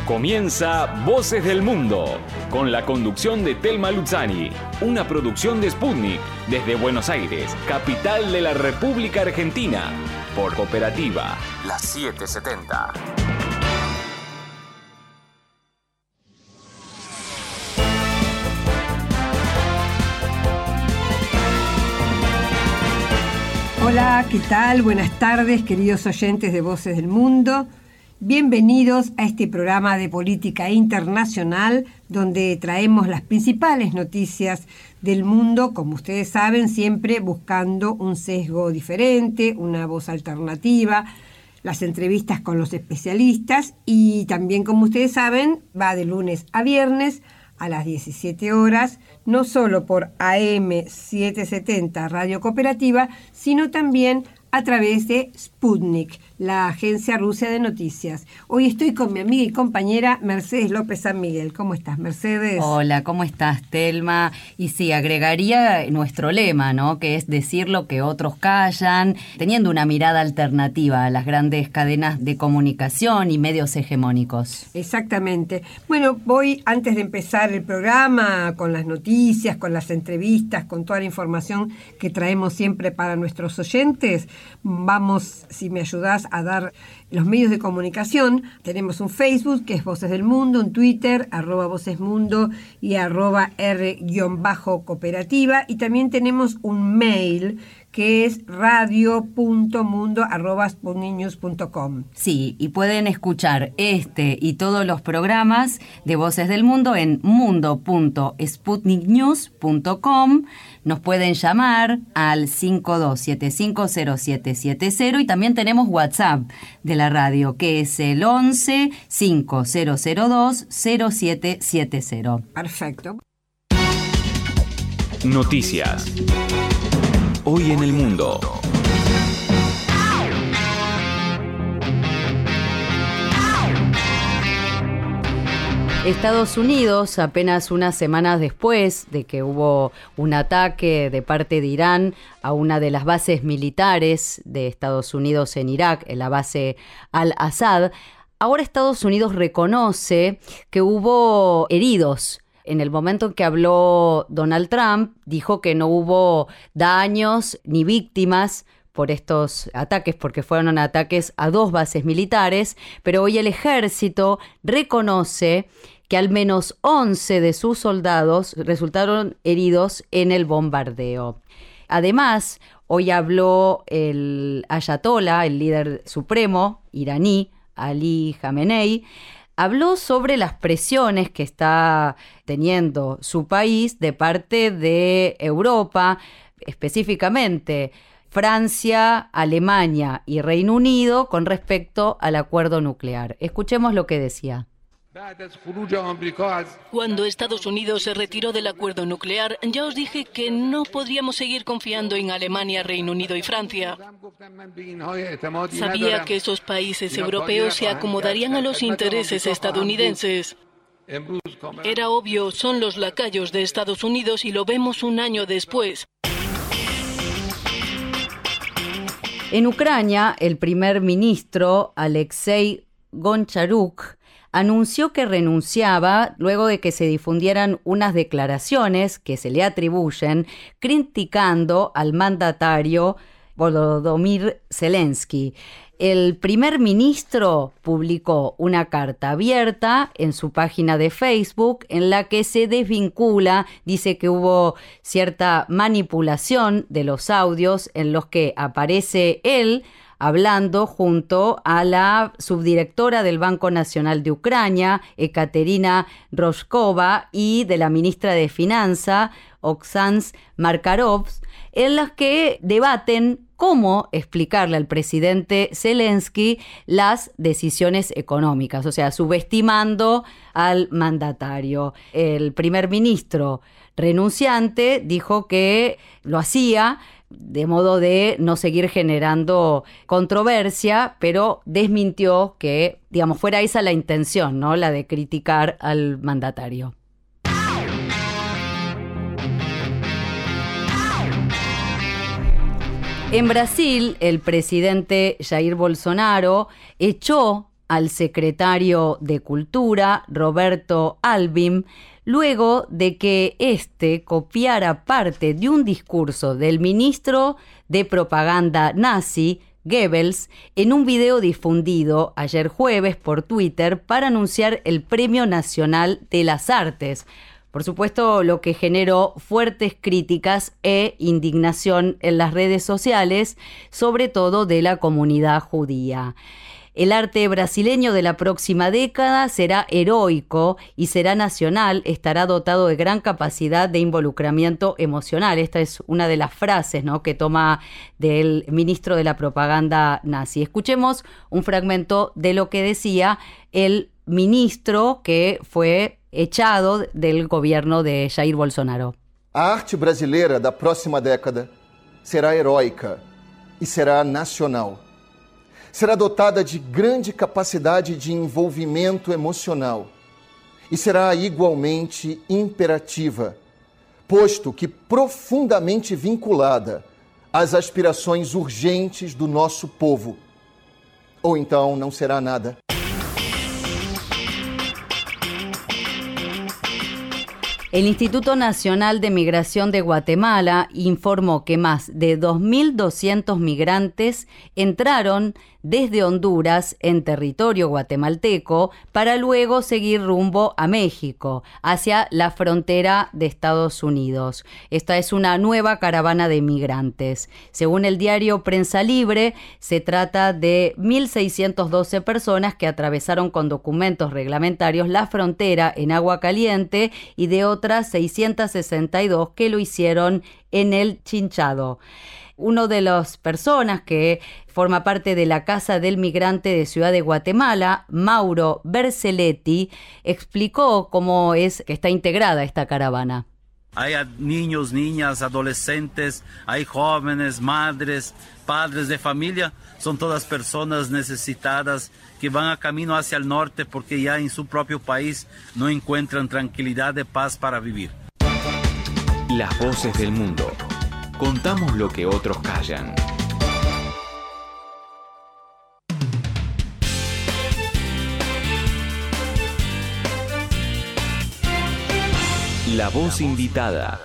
Comienza Voces del Mundo, con la conducción de Telma Luzzani, una producción de Sputnik, desde Buenos Aires, capital de la República Argentina, por Cooperativa, la 770. Hola, ¿qué tal? Buenas tardes, queridos oyentes de Voces del Mundo. Bienvenidos a este programa de política internacional donde traemos las principales noticias del mundo, como ustedes saben, siempre buscando un sesgo diferente, una voz alternativa, las entrevistas con los especialistas y también, como ustedes saben, va de lunes a viernes a las 17 horas, no solo por AM 770 Radio Cooperativa, sino también a través de Sputnik, la agencia rusa de noticias. Hoy estoy con mi amiga y compañera Mercedes López San Miguel. ¿Cómo estás, Mercedes? Hola, ¿cómo estás, Telma? Y sí, agregaría nuestro lema, ¿no? Que es decir lo que otros callan, teniendo una mirada alternativa a las grandes cadenas de comunicación y medios hegemónicos. Exactamente. Bueno, voy, antes de empezar el programa, con las noticias, con las entrevistas, con toda la información que traemos siempre para nuestros oyentes, vamos, si me ayudás, a dar los medios de comunicación. Tenemos un Facebook que es Voces del Mundo, un Twitter, @Vocesmundo y @R_Cooperativa, y también tenemos un mail que es radio.mundo@sputniknews.com. Sí, y pueden escuchar este y todos los programas de Voces del Mundo en mundo.sputniknews.com. Nos pueden llamar al 52750770 y también tenemos WhatsApp de la radio, que es el 11-5002-0770. Perfecto. Noticias. Hoy en el mundo. Estados Unidos, apenas unas semanas después de que hubo un ataque de parte de Irán a una de las bases militares de Estados Unidos en Irak, en la base Al-Assad, ahora Estados Unidos reconoce que hubo heridos. En el momento en que habló Donald Trump, dijo que no hubo daños ni víctimas por estos ataques, porque fueron ataques a 2 bases militares, pero hoy el ejército reconoce que al menos 11 de sus soldados resultaron heridos en el bombardeo. Además, hoy habló el ayatolá, el líder supremo iraní, Ali Khamenei. Habló sobre las presiones que está teniendo su país de parte de Europa, específicamente Francia, Alemania y Reino Unido con respecto al acuerdo nuclear. Escuchemos lo que decía. Cuando Estados Unidos se retiró del acuerdo nuclear, ya os dije que no podríamos seguir confiando en Alemania, Reino Unido y Francia. Sabía que esos países europeos se acomodarían a los intereses estadounidenses. Era obvio, son los lacayos de Estados Unidos y lo vemos un año después. En Ucrania, el primer ministro Alexei Goncharuk anunció que renunciaba luego de que se difundieran unas declaraciones que se le atribuyen criticando al mandatario Volodymyr Zelensky. El primer ministro publicó una carta abierta en su página de Facebook en la que se desvincula, dice que hubo cierta manipulación de los audios en los que aparece él hablando junto a la subdirectora del Banco Nacional de Ucrania, Ekaterina Roshkova, y de la ministra de Finanzas, Oksana Markarov, en las que debaten cómo explicarle al presidente Zelensky las decisiones económicas, o sea, subestimando al mandatario. El primer ministro renunciante dijo que lo hacía de modo de no seguir generando controversia, pero desmintió que, digamos, fuera esa la intención, ¿no? La de criticar al mandatario. En Brasil, el presidente Jair Bolsonaro echó al secretario de Cultura, Roberto Alvim, luego de que éste copiara parte de un discurso del ministro de propaganda nazi, Goebbels, en un video difundido ayer jueves por Twitter para anunciar el Premio Nacional de las Artes. Por supuesto, lo que generó fuertes críticas e indignación en las redes sociales, sobre todo de la comunidad judía. El arte brasileño de la próxima década será heroico y será nacional, estará dotado de gran capacidad de involucramiento emocional. Esta es una de las frases, ¿no?, que toma del ministro de la propaganda nazi. Escuchemos un fragmento de lo que decía el ministro que fue echado del gobierno de Jair Bolsonaro. A arte brasileira da próxima década será heróica e será nacional. Será dotada de grande capacidade de envolvimento emocional e será igualmente imperativa, posto que profundamente vinculada às aspirações urgentes do nosso povo. Ou então não será nada. El Instituto Nacional de Migración de Guatemala informó que más de 2.200 migrantes entraron desde Honduras en territorio guatemalteco para luego seguir rumbo a México, hacia la frontera de Estados Unidos. Esta es una nueva caravana de migrantes. Según el diario Prensa Libre, se trata de 1.612 personas que atravesaron con documentos reglamentarios la frontera en agua caliente y de otras 662 que lo hicieron en el Chinchado. Uno de las personas que forma parte de la Casa del Migrante de Ciudad de Guatemala, Mauro Berceletti, explicó cómo es que está integrada esta caravana. Hay niños, niñas, adolescentes, hay jóvenes, madres, padres de familia. Son todas personas necesitadas que van a camino hacia el norte porque ya en su propio país no encuentran tranquilidad y paz para vivir. Las voces del mundo. Contamos lo que otros callan. La voz invitada.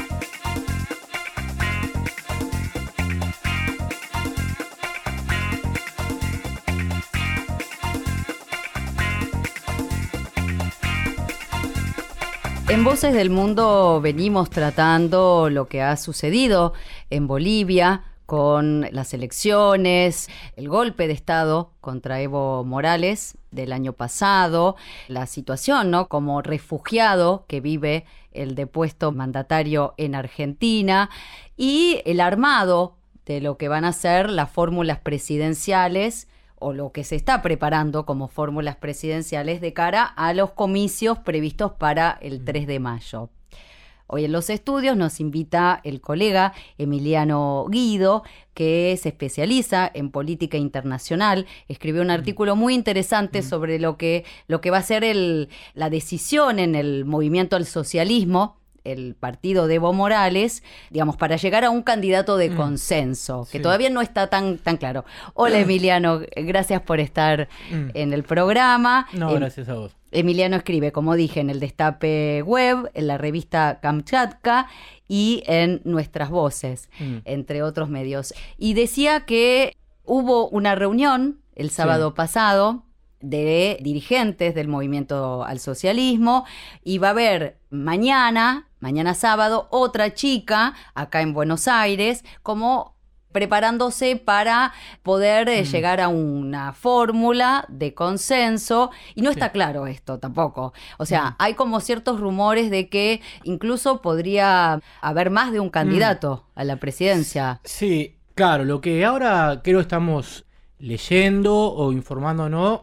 En Voces del Mundo venimos tratando lo que ha sucedido en Bolivia con las elecciones, el golpe de Estado contra Evo Morales del año pasado, la situación, ¿no?, como refugiado que vive el depuesto mandatario en Argentina y el armado de lo que van a ser las fórmulas presidenciales o lo que se está preparando como fórmulas presidenciales de cara a los comicios previstos para el 3 de mayo. Hoy en los estudios nos invita el colega Emiliano Guido, que se especializa en política internacional. Escribió un artículo muy interesante sobre lo que va a ser la decisión en el movimiento al socialismo, el partido de Evo Morales, digamos, para llegar a un candidato de consenso, que todavía no está tan claro. Hola Emiliano, gracias por estar en el programa. No, gracias a vos. Emiliano escribe, como dije, en el Destape Web, en la revista Kamchatka y en Nuestras Voces, entre otros medios. Y decía que hubo una reunión el sábado pasado de dirigentes del movimiento al socialismo y va a haber mañana sábado, otra chica acá en Buenos Aires, como preparándose para poder llegar a una fórmula de consenso, y no está claro esto tampoco. O sea, hay como ciertos rumores de que incluso podría haber más de un candidato a la presidencia. Sí, claro, lo que ahora creo estamos leyendo o informándonos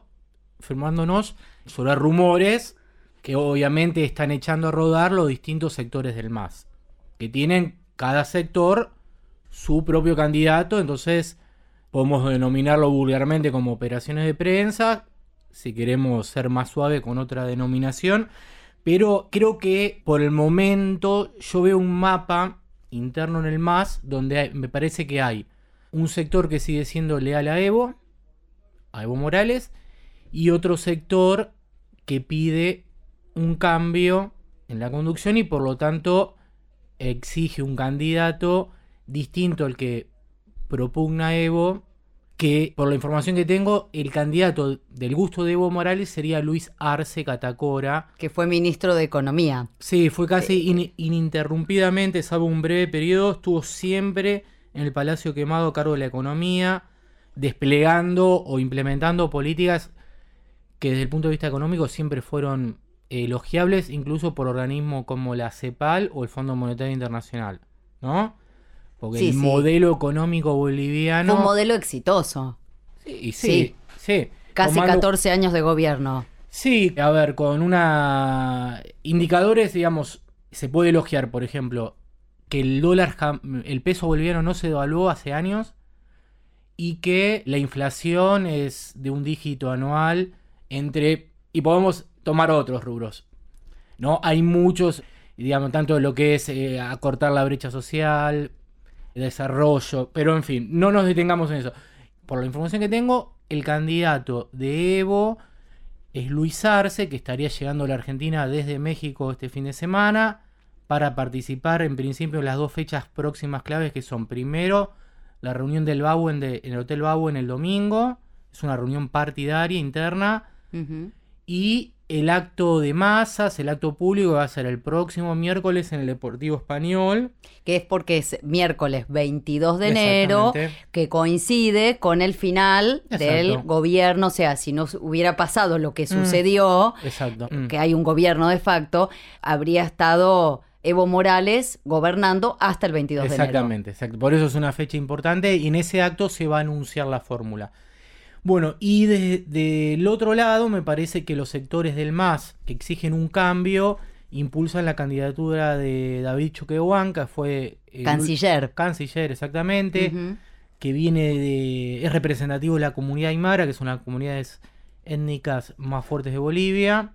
sobre rumores que obviamente están echando a rodar los distintos sectores del MAS, que tienen cada sector su propio candidato. Entonces podemos denominarlo vulgarmente como operaciones de prensa, si queremos ser más suave con otra denominación, pero creo que por el momento yo veo un mapa interno en el MAS donde me parece que hay un sector que sigue siendo leal a Evo Morales, y otro sector que pide un cambio en la conducción y por lo tanto exige un candidato distinto al que propugna Evo, que por la información que tengo, el candidato del gusto de Evo Morales sería Luis Arce Catacora. Que fue ministro de Economía. Sí, fue casi ininterrumpidamente, salvo un breve periodo, estuvo siempre en el Palacio Quemado a cargo de la economía, desplegando o implementando políticas que desde el punto de vista económico siempre fueron elogiables, incluso por organismos como la CEPAL o el Fondo Monetario Internacional, ¿no? Porque el modelo económico boliviano... Fue un modelo exitoso. Sí. Casi 14 años de gobierno. Sí, a ver, con indicadores, digamos, se puede elogiar, por ejemplo, que el peso boliviano no se devaluó hace años y que la inflación es de un dígito anual y podemos tomar otros rubros, ¿no? Hay muchos, digamos, tanto lo que es acortar la brecha social, desarrollo, pero en fin, no nos detengamos en eso. Por la información que tengo, el candidato de Evo es Luis Arce, que estaría llegando a la Argentina desde México este fin de semana para participar en principio en las 2 fechas próximas claves, que son primero la reunión del BAU en el Hotel BAU en el domingo, es una reunión partidaria interna, y el acto de masas, el acto público va a ser el próximo miércoles en el Deportivo Español. Que es porque es miércoles 22 de enero, que coincide con el final del gobierno. O sea, si no hubiera pasado lo que sucedió, que hay un gobierno de facto, habría estado Evo Morales gobernando hasta el 22 de enero. Exactamente. Por eso es una fecha importante y en ese acto se va a anunciar la fórmula. Bueno, y del otro lado me parece que los sectores del MAS que exigen un cambio impulsan la candidatura de David Choquehuanca, fue canciller, exactamente, que es representativo de la comunidad aymara, que es una de las comunidades étnicas más fuertes de Bolivia.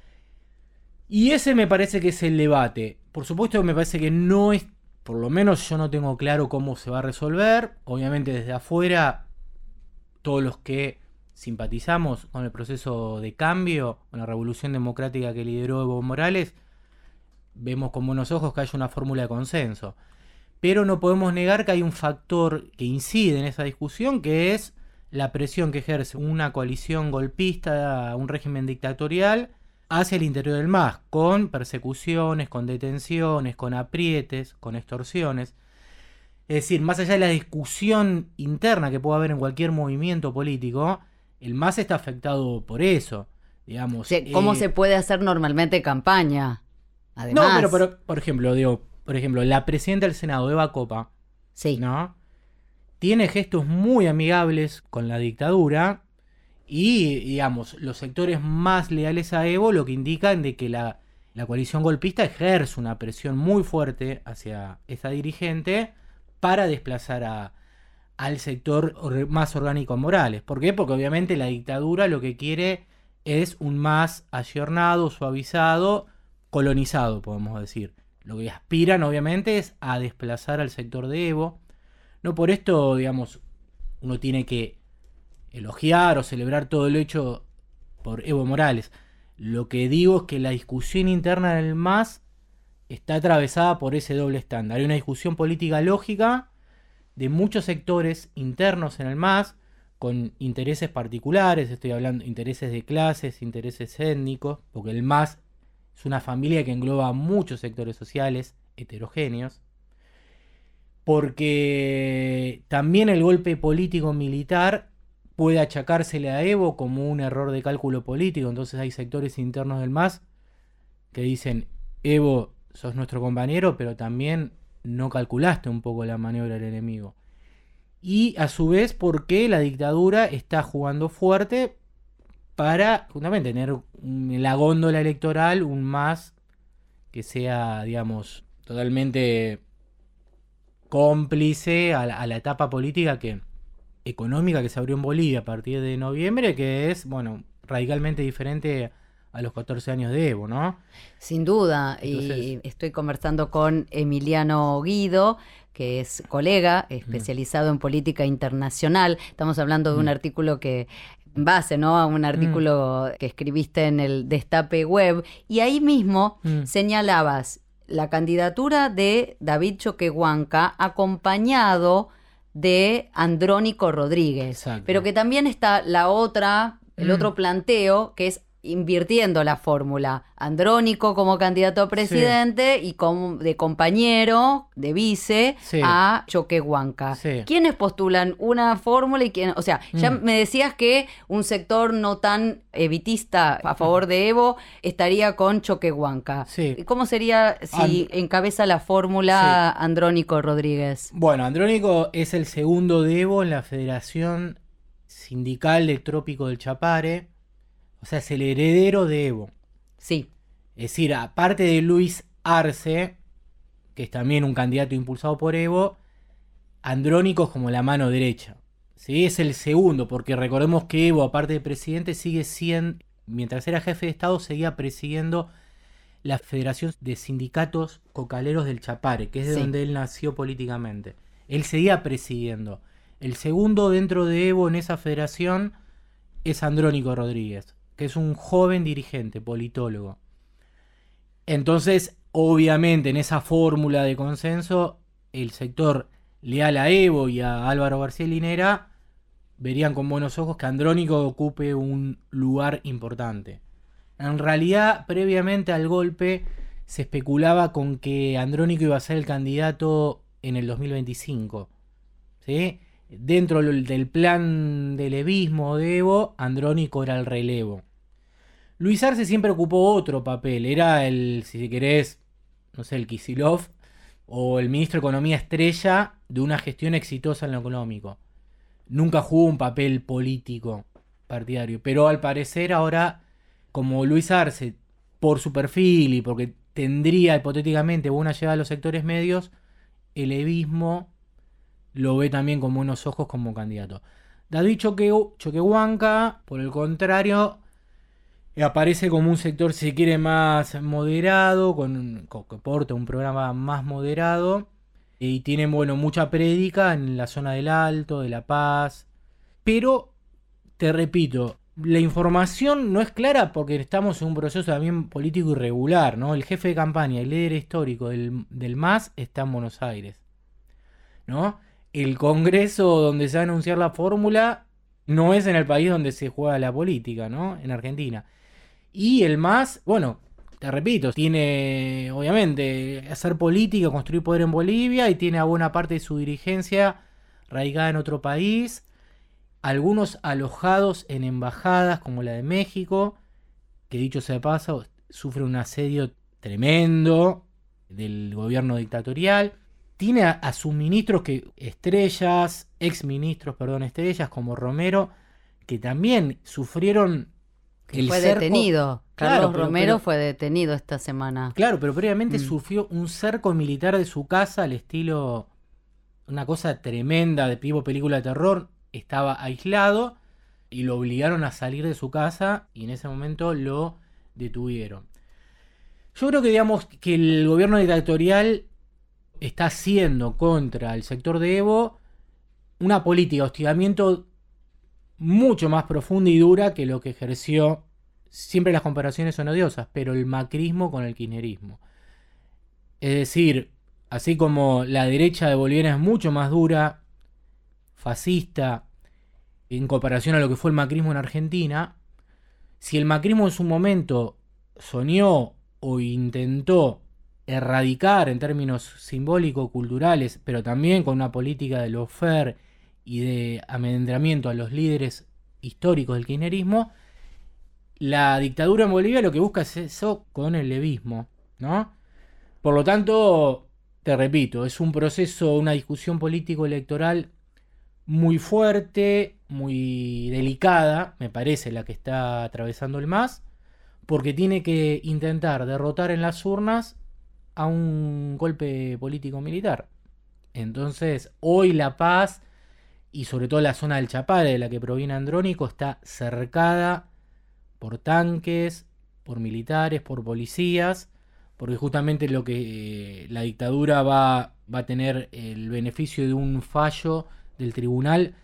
Y ese me parece que es el debate. Por supuesto me parece que no es, por lo menos yo no tengo claro cómo se va a resolver. Obviamente desde afuera, todos los que simpatizamos con el proceso de cambio, con la revolución democrática que lideró Evo Morales, vemos con buenos ojos que haya una fórmula de consenso. Pero no podemos negar que hay un factor que incide en esa discusión, que es la presión que ejerce una coalición golpista, un régimen dictatorial, hacia el interior del MAS, con persecuciones, con detenciones, con aprietes, con extorsiones. Es decir, más allá de la discusión interna que pueda haber en cualquier movimiento político, el MAS está afectado por eso, digamos. ¿Cómo se puede hacer normalmente campaña? Además, no, pero por ejemplo, la presidenta del Senado, Eva Copa, ¿no? Tiene gestos muy amigables con la dictadura y, digamos, los sectores más leales a Evo lo que indican de que la coalición golpista ejerce una presión muy fuerte hacia esa dirigente para desplazar al sector más orgánico Morales. ¿Por qué? Porque obviamente la dictadura lo que quiere es un MAS ayornado, suavizado, colonizado, podemos decir. Lo que aspiran obviamente es a desplazar al sector de Evo. No por esto, digamos, uno tiene que elogiar o celebrar todo el hecho por Evo Morales. Lo que digo es que la discusión interna en el MAS está atravesada por ese doble estándar. Hay una discusión política lógica de muchos sectores internos en el MAS con intereses particulares, estoy hablando de intereses de clases, intereses étnicos, porque el MAS es una familia que engloba muchos sectores sociales heterogéneos, porque también el golpe político-militar puede achacársele a Evo como un error de cálculo político. Entonces hay sectores internos del MAS que dicen: Evo, sos nuestro compañero, pero también no calculaste un poco la maniobra del enemigo. Y a su vez, porque la dictadura está jugando fuerte para justamente tener en la góndola electoral un MAS que sea, digamos, totalmente cómplice a la etapa política económica que se abrió en Bolivia a partir de noviembre, que es, bueno, radicalmente diferente a los 14 años de Evo, ¿no? Sin duda. Entonces, y estoy conversando con Emiliano Guido, que es colega especializado en política internacional. Estamos hablando de un artículo que en base, ¿no?, a un artículo que escribiste en el Destape Web, y ahí mismo señalabas la candidatura de David Choquehuanca acompañado de Andrónico Rodríguez. Exacto. Pero que también está el otro planteo, que es invirtiendo la fórmula. Andrónico como candidato a presidente y de compañero, de vice, a Choquehuanca. Sí. ¿Quiénes postulan una fórmula y quién? O sea, ya me decías que un sector no tan evitista a favor de Evo estaría con Choquehuanca. Sí. ¿Cómo sería si encabeza la fórmula Andrónico Rodríguez? Bueno, Andrónico es el segundo de Evo en la Federación Sindical del Trópico del Chapare. O sea, es el heredero de Evo. Sí. Es decir, aparte de Luis Arce, que es también un candidato impulsado por Evo, Andrónico es como la mano derecha. ¿Sí? Es el segundo, porque recordemos que Evo, aparte de presidente, sigue siendo, mientras era jefe de Estado, seguía presidiendo la Federación de Sindicatos Cocaleros del Chapare, que es de donde él nació políticamente. Él seguía presidiendo. El segundo dentro de Evo en esa federación es Andrónico Rodríguez, que es un joven dirigente, politólogo. Entonces, obviamente, en esa fórmula de consenso, el sector leal a Evo y a Álvaro García Linera verían con buenos ojos que Andrónico ocupe un lugar importante. En realidad, previamente al golpe, se especulaba con que Andrónico iba a ser el candidato en el 2025. ¿Sí? Dentro del plan del evismo de Evo, Andrónico era el relevo. Luis Arce siempre ocupó otro papel. Era el, si querés, no sé, el Kicillof o el ministro de Economía estrella de una gestión exitosa en lo económico. Nunca jugó un papel político partidario. Pero al parecer ahora, como Luis Arce, por su perfil y porque tendría hipotéticamente buena llegada a los sectores medios, el evismo lo ve también con buenos ojos como candidato. David Choquehuanca, por el contrario, aparece como un sector, si se quiere, más moderado, que porta un programa más moderado, y tiene, bueno, mucha prédica en la zona del Alto, de La Paz. Pero, te repito, la información no es clara porque estamos en un proceso también político irregular, ¿no? El jefe de campaña, el líder histórico del MAS está en Buenos Aires, ¿no? El Congreso donde se va a anunciar la fórmula no es en el país donde se juega la política, ¿no? En Argentina. Y el MAS, bueno, te repito, tiene obviamente hacer política, construir poder en Bolivia, y tiene a buena parte de su dirigencia radicada en otro país, algunos alojados en embajadas como la de México, que dicho sea de paso, sufre un asedio tremendo del gobierno dictatorial. Tiene a sus ministros estrellas, como Romero, que también sufrieron el fue cerco. Detenido. Claro, Carlos Romero fue detenido esta semana. Claro, pero previamente sufrió un cerco militar de su casa al estilo, una cosa tremenda de tipo película de terror. Estaba aislado y lo obligaron a salir de su casa y en ese momento lo detuvieron. Yo creo que, digamos, que el gobierno dictatorial está haciendo contra el sector de Evo una política de hostigamiento mucho más profunda y dura que lo que ejerció, siempre las comparaciones son odiosas, pero el macrismo con el kirchnerismo. Es decir, así como la derecha de boliviana es mucho más dura, fascista, en comparación a lo que fue el macrismo en Argentina, si el macrismo en su momento soñó o intentó erradicar en términos simbólicos, culturales, pero también con una política de lawfare y de amedrentamiento a los líderes históricos del kirchnerismo, la dictadura en Bolivia lo que busca es eso con el levismo, ¿no? Por lo tanto, te repito, es un proceso, una discusión político-electoral muy fuerte, muy delicada, me parece, la que está atravesando el MAS, porque tiene que intentar derrotar en las urnas a un golpe político-militar. Entonces, hoy La Paz, y sobre todo la zona del Chapare, de la que proviene Andrónico, está cercada por tanques, por militares, por policías, porque justamente lo que la dictadura va a tener el beneficio de un fallo del tribunal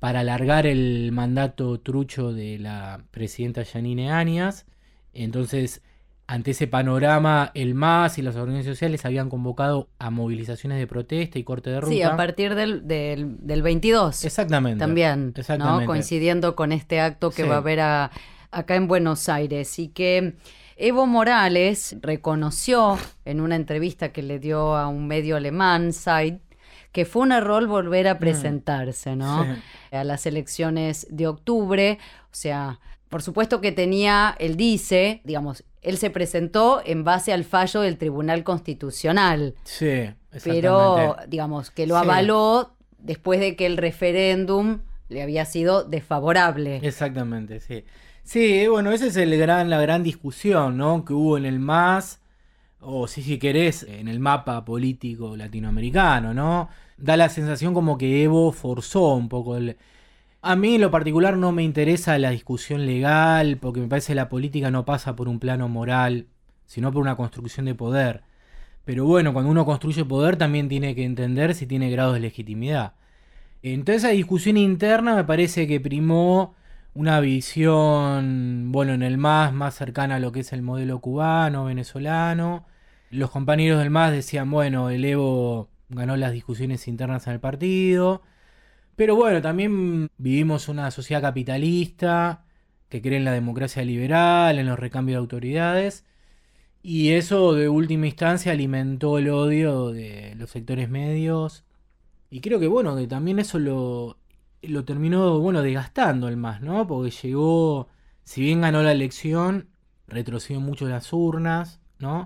para alargar el mandato trucho de la presidenta Yanine Áñez. Entonces, ante ese panorama, el MAS y las organizaciones sociales habían convocado a movilizaciones de protesta y corte de ruta. Sí, a partir del 22. Exactamente. También, exactamente. ¿no? Coincidiendo con este acto que Sí. va a haber acá en Buenos Aires. Y que Evo Morales reconoció en una entrevista que le dio a un medio alemán, Zeit, que fue un error volver a presentarse, ¿no? Sí. A las elecciones de octubre. O sea, por supuesto que él dice, digamos, él se presentó en base al fallo del Tribunal Constitucional. Sí, exactamente. Pero, digamos, que lo Sí. avaló después de que el referéndum le había sido desfavorable. Exactamente, sí. Sí, bueno, esa es la gran discusión, ¿no? Que hubo en el MAS, o si querés, en el mapa político latinoamericano, ¿no? Da la sensación como que Evo forzó un poco A mí en lo particular no me interesa la discusión legal, porque me parece que la política no pasa por un plano moral, sino por una construcción de poder. Pero bueno, cuando uno construye poder también tiene que entender si tiene grados de legitimidad. Entonces, esa discusión interna me parece que primó una visión, bueno, en el MAS más cercana a lo que es el modelo cubano, venezolano. Los compañeros del MAS decían, bueno, el Evo ganó las discusiones internas en el partido. Pero bueno, también vivimos una sociedad capitalista que cree en la democracia liberal, en los recambios de autoridades. Y eso de última instancia alimentó el odio de los sectores medios. Y creo que bueno, que también eso lo terminó, bueno, desgastando el MAS, ¿no? Porque llegó, si bien ganó la elección, retrocedió mucho las urnas, ¿no?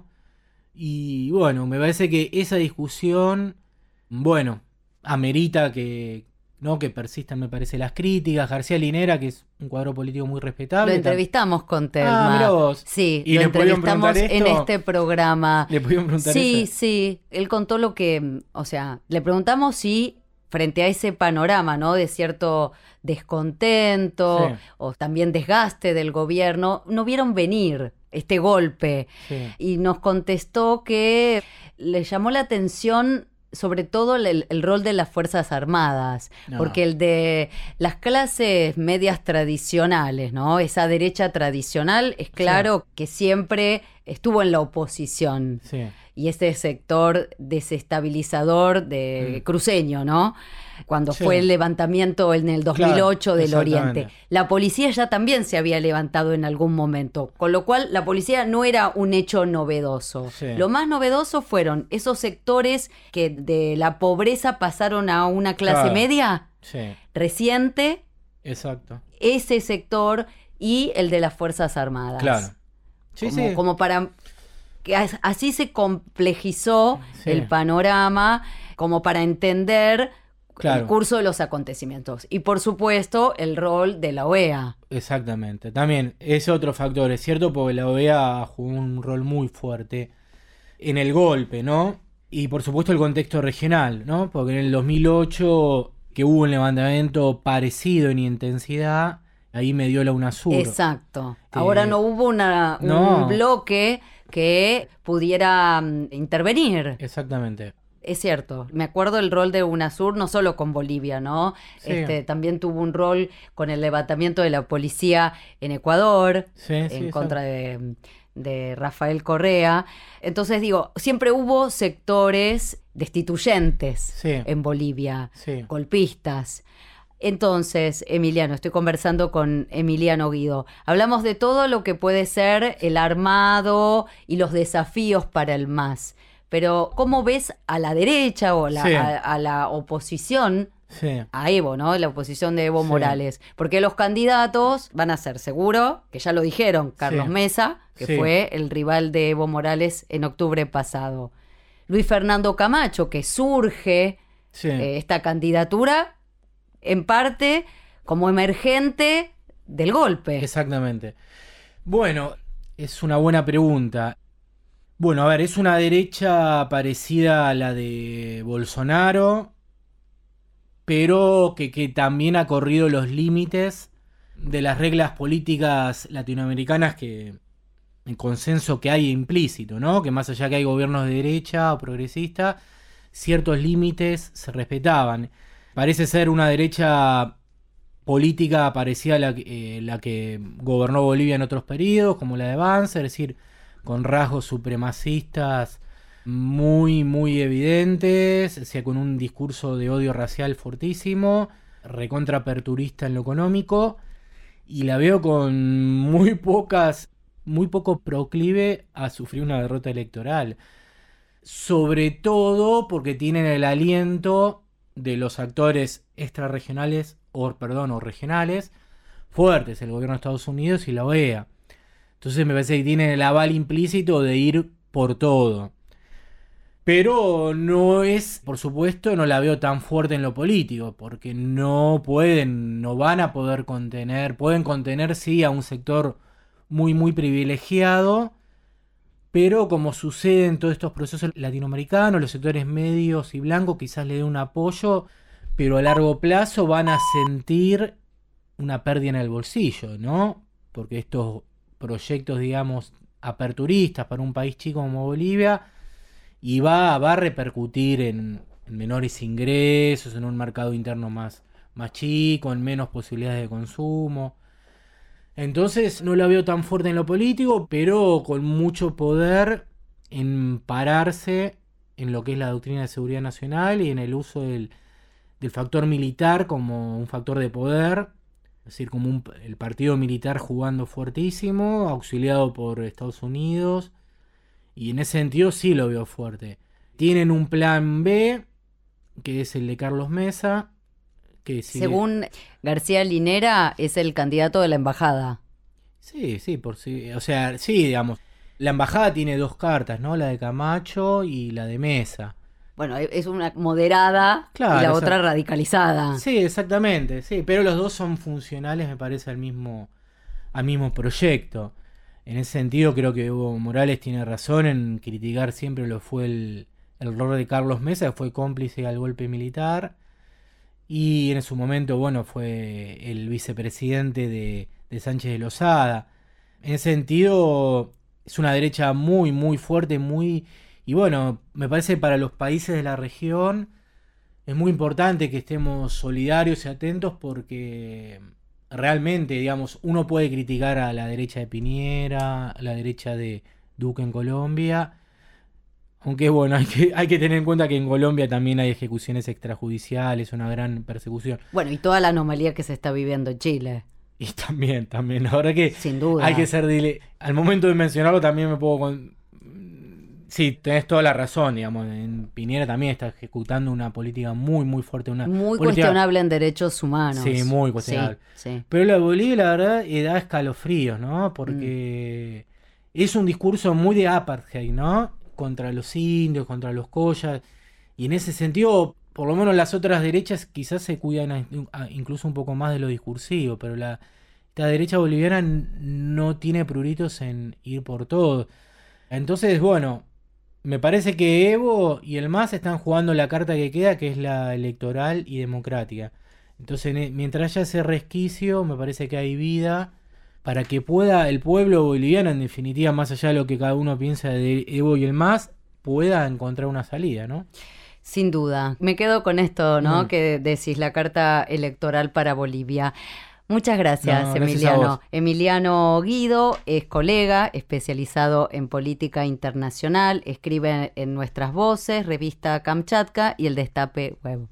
Y bueno, me parece que esa discusión, bueno, amerita que persistan, me parece, las críticas. García Linera, que es un cuadro político muy respetable. Lo entrevistamos con Telma. Mirá vos. Sí, ¿Y lo le pudieron entrevistamos preguntar en esto? este programa. ¿Le pudieron preguntar Sí, eso? sí. Él contó lo que, o sea, le preguntamos si frente a ese panorama, ¿no? De cierto descontento Sí. o también desgaste del gobierno, no vieron venir este golpe. Sí. Y nos contestó que le llamó la atención sobre todo el rol de las Fuerzas Armadas, No. porque el de las clases medias tradicionales, ¿no? Esa derecha tradicional, es claro que siempre estuvo en la oposición. Sí. Y este sector desestabilizador de cruceño, ¿no? Cuando Sí. fue el levantamiento en el 2008 Claro, del exactamente. Oriente. La policía ya también se había levantado en algún momento, con lo cual la policía no era un hecho novedoso. Sí. Lo más novedoso fueron esos sectores que de la pobreza pasaron a una clase Claro. media Sí, reciente, exacto. ese sector y el de las Fuerzas Armadas. Claro. Sí, sí. Como para que así se complejizó Sí. el panorama, como para entender Claro. el curso de los acontecimientos. Y por supuesto, el rol de la OEA. Exactamente. También es otro factor, es cierto, porque la OEA jugó un rol muy fuerte en el golpe, ¿no? Y por supuesto el contexto regional, ¿no? Porque en el 2008, que hubo un levantamiento parecido en intensidad, ahí me dio la UNASUR. Exacto. Ahora no hubo no. un bloque que pudiera intervenir. Exactamente. Es cierto, me acuerdo el rol de UNASUR no solo con Bolivia, ¿no? Sí. También tuvo un rol con el levantamiento de la policía en Ecuador, Sí, en contra de Rafael Correa. Entonces digo, siempre hubo sectores destituyentes Sí. en Bolivia, Sí. golpistas. Entonces, Emiliano, estoy conversando con Emiliano Guido. Hablamos de todo lo que puede ser el armado y los desafíos para el MAS. Pero, ¿cómo ves a la derecha o Sí. a la oposición Sí. a Evo, ¿no? La oposición de Evo Sí. Morales? Porque los candidatos van a ser, seguro, que ya lo dijeron, Carlos Sí. Mesa, que Sí. fue el rival de Evo Morales en octubre pasado. Luis Fernando Camacho, que surge Sí. esta candidatura en parte como emergente del golpe. Exactamente. Bueno, es una buena pregunta. Bueno, a ver, es una derecha parecida a la de Bolsonaro, pero que también ha corrido los límites de las reglas políticas latinoamericanas que el consenso que hay implícito, ¿no? Que más allá que hay gobiernos de derecha o progresista, ciertos límites se respetaban. Parece ser una derecha política parecida a la que gobernó Bolivia en otros periodos, como la de Banzer, es decir, con rasgos supremacistas muy, muy evidentes, o sea, con un discurso de odio racial fortísimo, recontra aperturista en lo económico, y la veo con muy poco proclive a sufrir una derrota electoral. Sobre todo porque tienen el aliento de los actores extrarregionales o regionales fuertes, el gobierno de Estados Unidos y la OEA. Entonces me parece que tienen el aval implícito de ir por todo. Pero no es, por supuesto, no la veo tan fuerte en lo político, porque no van a poder pueden contener sí a un sector muy, muy privilegiado, pero como sucede en todos estos procesos latinoamericanos, los sectores medios y blancos quizás le den un apoyo, pero a largo plazo van a sentir una pérdida en el bolsillo, ¿no? Porque estos proyectos, digamos, aperturistas para un país chico como Bolivia, y va a repercutir en menores ingresos, en un mercado interno más chico, en menos posibilidades de consumo. Entonces no la veo tan fuerte en lo político, pero con mucho poder en pararse en lo que es la doctrina de seguridad nacional y en el uso del factor militar como un factor de poder, es decir, como el partido militar jugando fuertísimo, auxiliado por Estados Unidos. Y en ese sentido sí lo veo fuerte. Tienen un plan B, que es el de Carlos Mesa, que según García Linera es el candidato de la embajada. Sí, o sea, sí, digamos. La embajada tiene dos cartas, ¿no? La de Camacho y la de Mesa. Bueno, es una moderada, claro, y la otra radicalizada. Sí, exactamente, sí, pero los dos son funcionales, me parece, al mismo proyecto. En ese sentido creo que Evo Morales tiene razón en criticar siempre lo fue el error de Carlos Mesa, que fue cómplice al golpe militar, y en su momento, bueno, fue el vicepresidente de Sánchez de Lozada. En ese sentido es una derecha muy, muy fuerte, y bueno, me parece que para los países de la región es muy importante que estemos solidarios y atentos porque realmente, digamos, uno puede criticar a la derecha de Piñera, a la derecha de Duque en Colombia, aunque bueno, hay que tener en cuenta que en Colombia también hay ejecuciones extrajudiciales, una gran persecución. Bueno, y toda la anomalía que se está viviendo en Chile. Y también, la verdad que sin duda hay que ser al momento de mencionarlo también me puedo sí, tenés toda la razón, digamos, en Piñera también está ejecutando una política muy, muy fuerte. Muy cuestionable en derechos humanos. Sí, muy cuestionable. Sí. Pero la Bolivia, la verdad, da escalofríos, ¿no? Porque es un discurso muy de apartheid, ¿no? Contra los indios, contra los collas. Y en ese sentido, por lo menos las otras derechas quizás se cuidan incluso un poco más de lo discursivo, pero esta derecha boliviana no tiene pruritos en ir por todo. Entonces, bueno, me parece que Evo y el MAS están jugando la carta que queda, que es la electoral y democrática. Entonces, mientras haya ese resquicio, me parece que hay vida para que pueda el pueblo boliviano, en definitiva, más allá de lo que cada uno piensa de Evo y el MAS, pueda encontrar una salida, ¿no? Sin duda. Me quedo con esto, ¿no? Que decís, la carta electoral para Bolivia. Muchas gracias, Emiliano. Gracias. Emiliano Guido es colega especializado en política internacional, escribe en Nuestras Voces, revista Kamchatka y el Destape Web.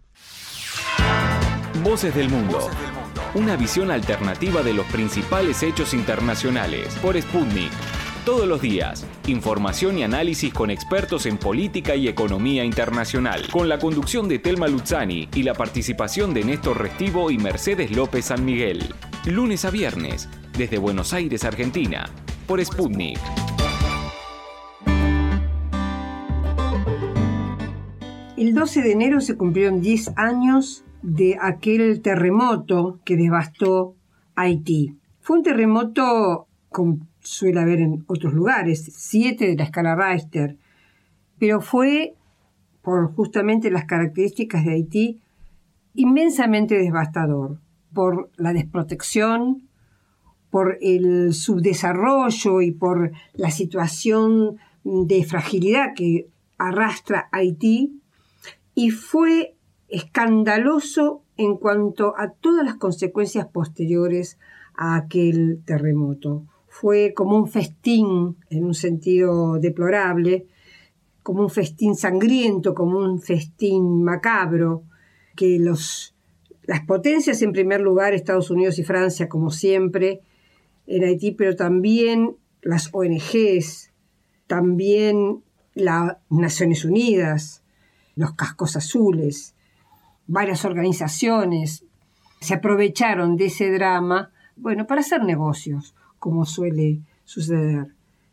Voces del Mundo. Una visión alternativa de los principales hechos internacionales por Sputnik. Todos los días, información y análisis con expertos en política y economía internacional, con la conducción de Telma Luzzani y la participación de Néstor Restivo y Mercedes López San Miguel. Lunes a viernes, desde Buenos Aires, Argentina, por Sputnik. El 12 de enero se cumplieron 10 años de aquel terremoto que devastó Haití. Fue un terremoto con suele haber en otros lugares, 7 de la escala Richter, pero fue, por justamente las características de Haití, inmensamente devastador, por la desprotección, por el subdesarrollo y por la situación de fragilidad que arrastra Haití, y fue escandaloso en cuanto a todas las consecuencias posteriores a aquel terremoto. Fue como un festín, en un sentido deplorable, como un festín sangriento, como un festín macabro, que las potencias, en primer lugar, Estados Unidos y Francia, como siempre, en Haití, pero también las ONGs, también las Naciones Unidas, los Cascos Azules, varias organizaciones, se aprovecharon de ese drama, para hacer negocios, como suele suceder.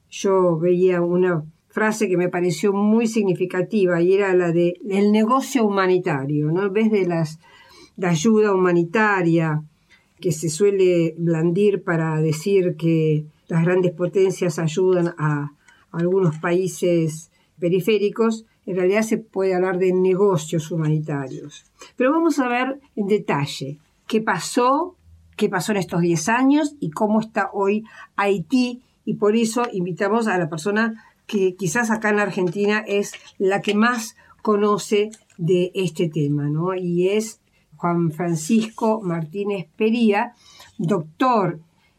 Yo veía una frase que me pareció muy significativa y era la de el negocio humanitario, ¿no? En vez de la ayuda humanitaria que se suele blandir para decir que las grandes potencias ayudan a algunos países periféricos, en realidad se puede hablar de negocios humanitarios. Pero vamos a ver en detalle qué pasó en estos 10 años y cómo está hoy Haití, y por eso invitamos a la persona que quizás acá en la Argentina es la que más conoce de este tema, ¿no? Y es Juan Francisco Martínez Pería, doctor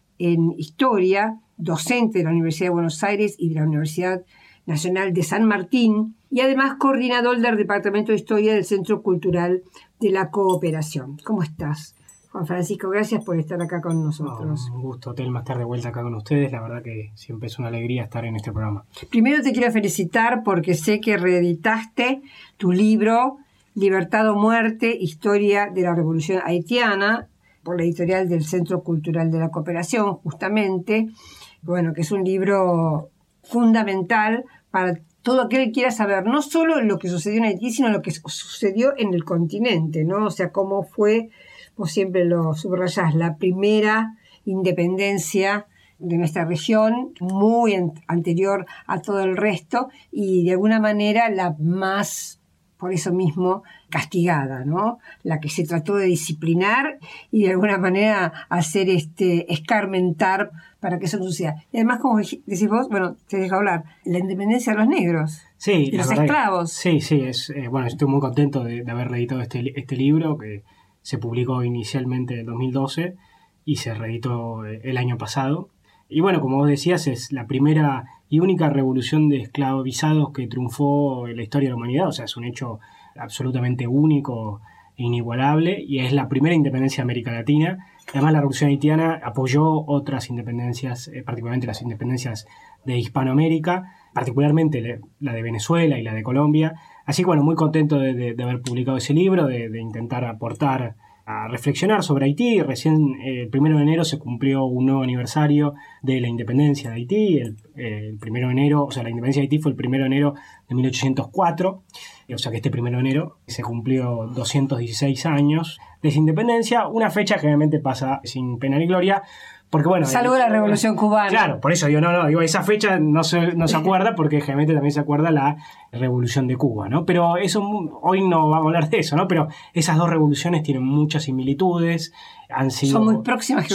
en Historia, docente de la Universidad de Buenos Aires y de la Universidad Nacional de San Martín, y además coordinador del Departamento de Historia del Centro Cultural de la Cooperación. ¿Cómo estás, Juan Francisco? Gracias por estar acá con nosotros. Un gusto, Telma, estar de vuelta acá con ustedes. La verdad que siempre es una alegría estar en este programa. Primero te quiero felicitar porque sé que reeditaste tu libro Libertad o Muerte, Historia de la Revolución Haitiana, por la editorial del Centro Cultural de la Cooperación, justamente. Que es un libro fundamental para todo aquel que quiera saber no solo lo que sucedió en Haití, sino lo que sucedió en el continente, ¿no? O sea, cómo fue, vos siempre lo subrayás, la primera independencia de nuestra región, muy anterior a todo el resto, y de alguna manera la más, por eso mismo, castigada, ¿no? La que se trató de disciplinar y de alguna manera hacer escarmentar para que eso no suceda. Y además, como decís vos, te dejo hablar, la independencia de los negros, sí, de los esclavos. Sí, estoy muy contento de haber reeditado este libro, que se publicó inicialmente en 2012 y se reeditó el año pasado. Y como vos decías, es la primera y única revolución de esclavizados que triunfó en la historia de la humanidad. O sea, es un hecho absolutamente único e inigualable, y es la primera independencia de América Latina. Además, la revolución haitiana apoyó otras independencias, particularmente las independencias de Hispanoamérica, particularmente la de Venezuela y la de Colombia. Así que muy contento de haber publicado ese libro, de intentar aportar a reflexionar sobre Haití. Recién el 1 de enero se cumplió un nuevo aniversario de la independencia de Haití. El 1 de enero, la independencia de Haití fue el 1 de enero de 1804. O sea que este 1 de enero se cumplió 216 años de esa independencia, una fecha que obviamente pasa sin pena ni gloria, porque salvo la Revolución Cubana. Claro, por eso esa fecha no se acuerda, porque generalmente también se acuerda la Revolución de Cuba, ¿no? Pero eso, hoy no vamos a hablar de eso, ¿no? Pero esas dos revoluciones tienen muchas similitudes, son muy próximas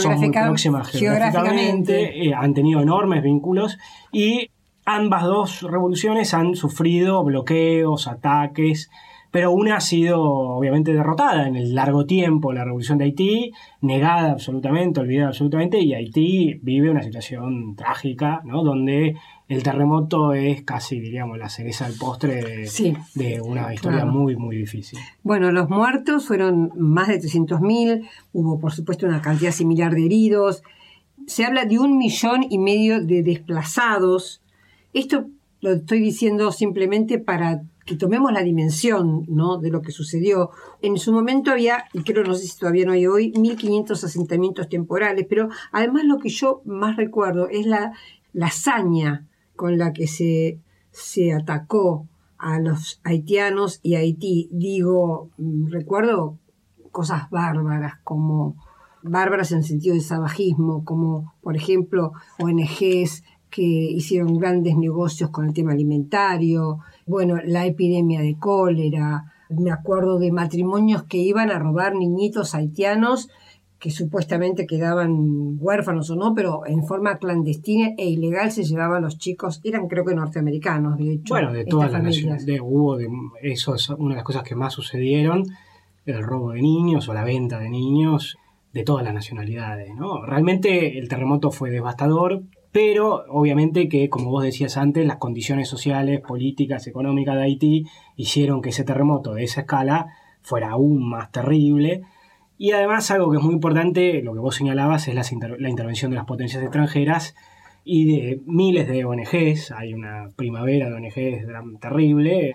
geográficamente, han tenido enormes vínculos, y ambas dos revoluciones han sufrido bloqueos, ataques, pero una ha sido obviamente derrotada en el largo tiempo, la revolución de Haití, negada absolutamente, olvidada absolutamente, y Haití vive una situación trágica, ¿no? Donde el terremoto es casi, diríamos, la cereza del postre de una historia muy, muy difícil. Los muertos fueron más de 300.000, hubo por supuesto una cantidad similar de heridos, se habla de 1,5 millones de desplazados. Esto lo estoy diciendo simplemente para que tomemos la dimensión, ¿no?, de lo que sucedió. En su momento había, y creo, no sé si todavía no hay hoy, 1.500 asentamientos temporales, pero además lo que yo más recuerdo es la hazaña con la que se atacó a los haitianos y a Haití. Recuerdo cosas bárbaras, bárbaras en el sentido de salvajismo, como por ejemplo ONGs que hicieron grandes negocios con el tema alimentario, la epidemia de cólera. Me acuerdo de matrimonios que iban a robar niñitos haitianos que supuestamente quedaban huérfanos o no, pero en forma clandestina e ilegal se llevaban a los chicos, eran creo que norteamericanos, de hecho. De todas las naciones, eso es una de las cosas que más sucedieron. el robo de niños o la venta de niños de todas las nacionalidades, ¿no? Realmente el terremoto fue devastador, pero obviamente que, como vos decías antes, las condiciones sociales, políticas, económicas de Haití hicieron que ese terremoto de esa escala fuera aún más terrible. Y además, algo que es muy importante, lo que vos señalabas, es la intervención de las potencias extranjeras y de miles de ONGs. Hay una primavera de ONGs terrible.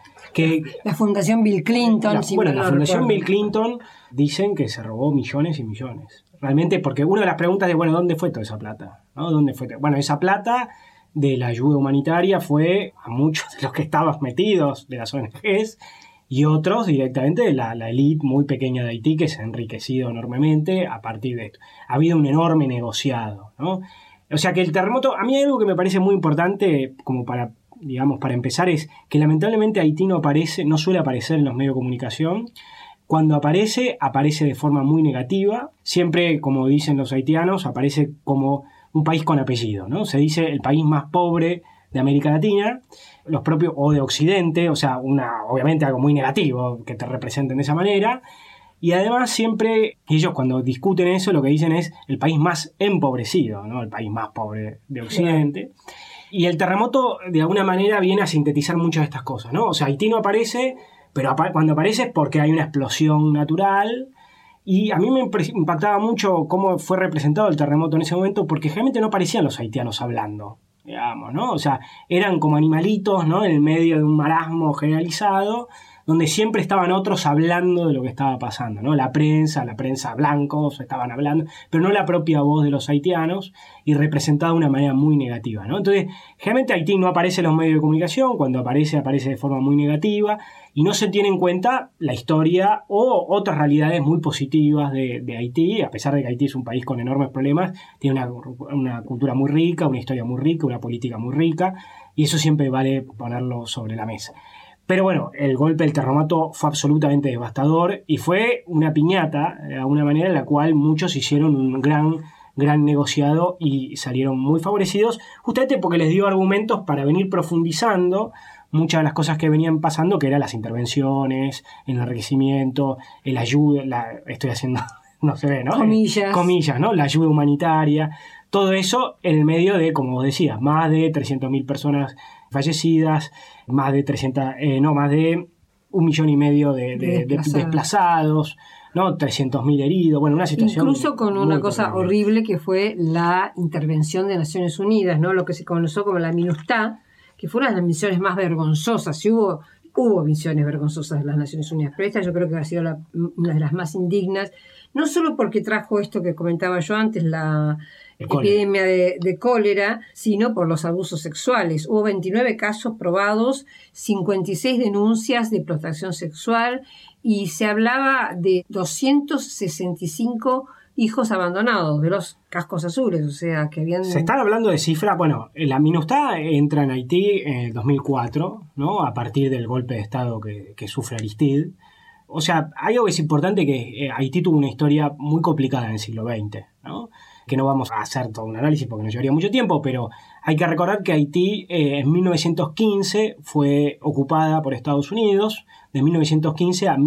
La Fundación Bill Clinton. La Fundación Bill Clinton dicen que se robó millones y millones. Realmente, porque una de las preguntas es, ¿dónde fue toda esa plata? ¿No? ¿Dónde fue? Bueno, esa plata de la ayuda humanitaria fue a muchos de los que estaban metidos de las ONGs y otros directamente de la élite muy pequeña de Haití, que se ha enriquecido enormemente a partir de esto. Ha habido un enorme negociado, ¿no? O sea que el terremoto, a mí hay algo que me parece muy importante como para empezar, es que lamentablemente Haití no suele aparecer en los medios de comunicación. Cuando aparece de forma muy negativa. Siempre, como dicen los haitianos, aparece como un país con apellido, ¿no? Se dice el país más pobre de América Latina, los propios, o de Occidente, o sea, obviamente algo muy negativo que te representen de esa manera. Y además siempre ellos cuando discuten eso lo que dicen es el país más empobrecido, ¿no? El país más pobre de Occidente. Y el terremoto de alguna manera viene a sintetizar muchas de estas cosas, ¿no? O sea, Haití no aparece, pero cuando aparece es porque hay una explosión natural. Y a mí me impactaba mucho cómo fue representado el terremoto en ese momento, porque generalmente no aparecían los haitianos hablando, digamos, ¿no? O sea, eran como animalitos, ¿no? En el medio de un marasmo generalizado, donde siempre estaban otros hablando de lo que estaba pasando, ¿no? La prensa blancos estaban hablando, pero no la propia voz de los haitianos, y representada de una manera muy negativa, ¿no? Entonces, generalmente Haití no aparece en los medios de comunicación, cuando aparece de forma muy negativa, y no se tiene en cuenta la historia o otras realidades muy positivas de Haití, a pesar de que Haití es un país con enormes problemas, tiene una cultura muy rica, una historia muy rica, una política muy rica, y eso siempre vale ponerlo sobre la mesa. Pero bueno, el golpe del terremoto fue absolutamente devastador y fue una piñata, de alguna manera, en la cual muchos hicieron un gran negociado y salieron muy favorecidos, justamente porque les dio argumentos para venir profundizando muchas de las cosas que venían pasando, que eran las intervenciones, el enriquecimiento, el ayuda, estoy haciendo, no se ve, ¿no? Comillas, ¿no? La ayuda humanitaria, todo eso en el medio de, como vos decías, más de 300.000 personas fallecidas, más de 1,5 millones de desplazados, ¿no? 300.000 heridos, bueno, una situación... Incluso con una cosa horrible que fue la intervención de Naciones Unidas, ¿no? Lo que se conoció como la MINUSTAH, que fue una de las misiones más vergonzosas. Y hubo misiones vergonzosas de las Naciones Unidas, pero esta yo creo que ha sido una de las más indignas, no solo porque trajo esto que comentaba yo antes, la epidemia de cólera, sino por los abusos sexuales. Hubo 29 casos probados, 56 denuncias de explotación sexual, y se hablaba de 265 hijos abandonados de los cascos azules, o sea, que habían... Se están hablando de cifras, bueno, la MINUSTAH entra en Haití en el 2004, ¿no? A partir del golpe de Estado que sufre Aristide. O sea, hay algo que es importante, que Haití tuvo una historia muy complicada en el siglo XX, ¿no? Que no vamos a hacer todo un análisis porque nos llevaría mucho tiempo, pero hay que recordar que Haití en 1915 fue ocupada por Estados Unidos, de 1915 a